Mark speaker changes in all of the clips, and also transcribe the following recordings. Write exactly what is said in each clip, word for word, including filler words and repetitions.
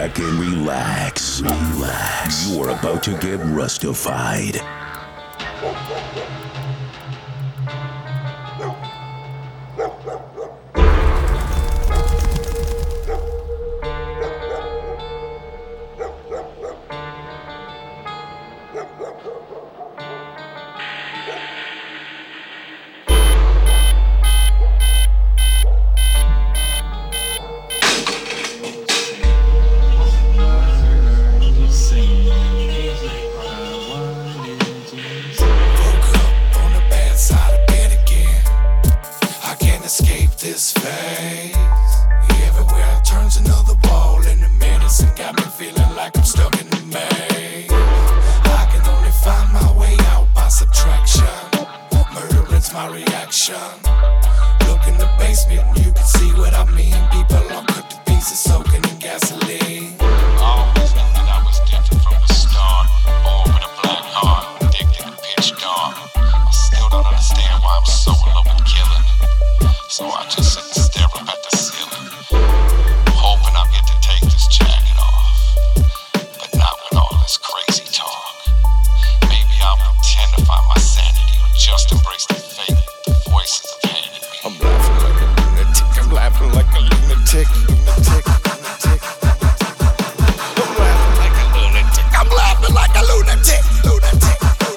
Speaker 1: back and relax. Relax. You are about to get Rustified.
Speaker 2: This phase, everywhere I turns another ball, and the medicine got me feeling like I'm stuck in the maze. I can only find my way out by subtraction. Murder is my reaction. Look in the basement and you can see what I mean. People are cut to pieces, soaking in gasoline. Always knew that I was different from the start. Born with a black heart, addicted to pitch dark. I still don't understand why I'm so in love with killing. So I just sit and stare up at the ceiling, hoping I'll get to take this jacket off, but not with all this crazy talk. Maybe I'll pretend to find my sanity, or just embrace the fate the voices have handed me. I'm laughing like a lunatic, I'm laughing like a lunatic, lunatic, lunatic. I'm laughing like a lunatic, I'm laughing like a lunatic, lunatic.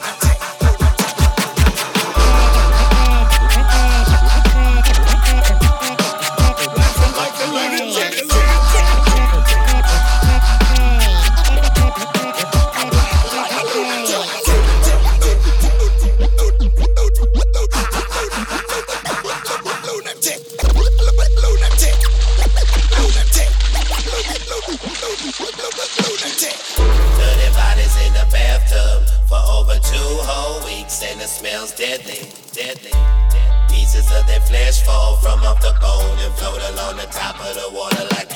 Speaker 2: And it smells deadly, deadly, deadly. Pieces of their flesh fall from off the bone and float along the top of the water like